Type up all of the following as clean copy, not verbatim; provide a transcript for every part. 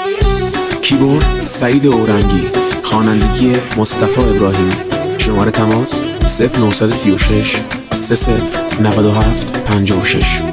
کیبورد سعید اورنگی، خوانندگی مصطفی ابراهیمی. شماره تماس 0936 30 97 56.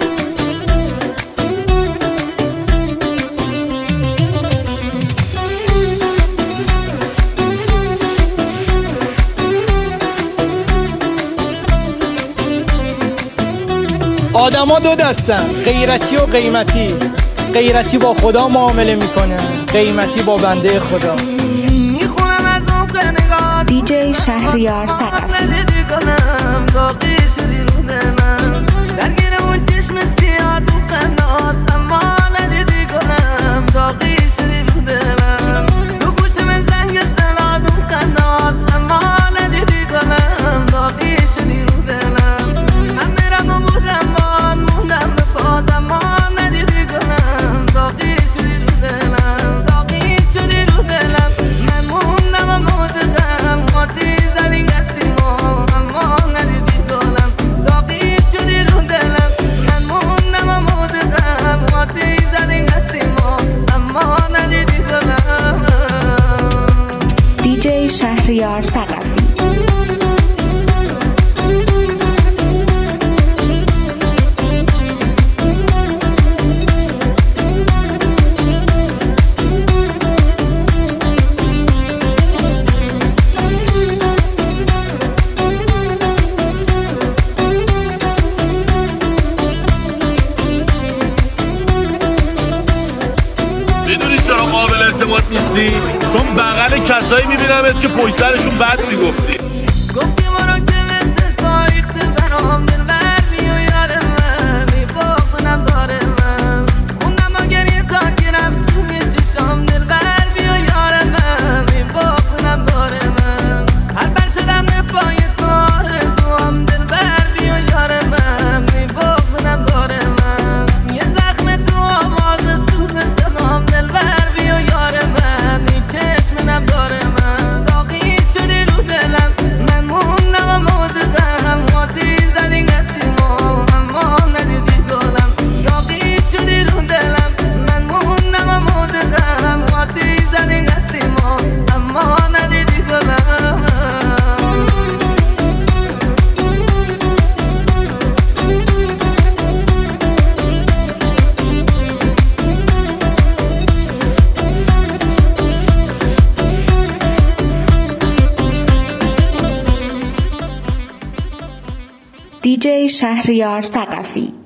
آدما دو دستن، غیرتی و قیمتی. غیرتی با خدا معامله میکنه، قیمتی با بنده خدا. میخونم از عمق نگاه دیجی شهریار ثقفی. داغی شدی رو دلم، درگیر اون چشم سیاه تو قنات، اما ندیدی گلم. داغی شدی رو دلم، تو گوشم زنگ سلاد اون قنات، اما ندیدی گلم. داغی شدی رو دلم، من میرم و موندم به پات، اما ندیدی گلم. داغی شدی رو دلم، داغی شدی رو دلم. من موندم و موندم قاطی زدی گستیمو، اما ندیدی گلم. داغی شدی رو دلم، من موندم و موندم قاطی زدی گستیمو، اما ندیدی گلم. دیجی شهریار ثقفی. میدونی چرا قابل اعتماد نیستی؟ چون بغل کسایی میبینمت که پشت سرشون بد میگفتی. گفتی ما رو که مثل تاریخ برام دل بر میو یار من، میباخنم داره من. خوندم با گریه تا گیرم سوی چشام، دل بر میو یار من، میباخنم داره من. هر بر شدم نفای تو آرزوام، دل بر میو یار من، میباخنم داره من. یه زخم تو آواز سوز صدام، دل بر میو یار من، این چشمنم داره من. داغی شدی رو دلم، من موندم و موندم قاطی زدی گستیمو، اما ندیدی گلم. داغی شدی رو دلم، من موندم و موندم قاطی زدی گستیمو، اما ندیدی گلم. دیجی شهریار ثقفی.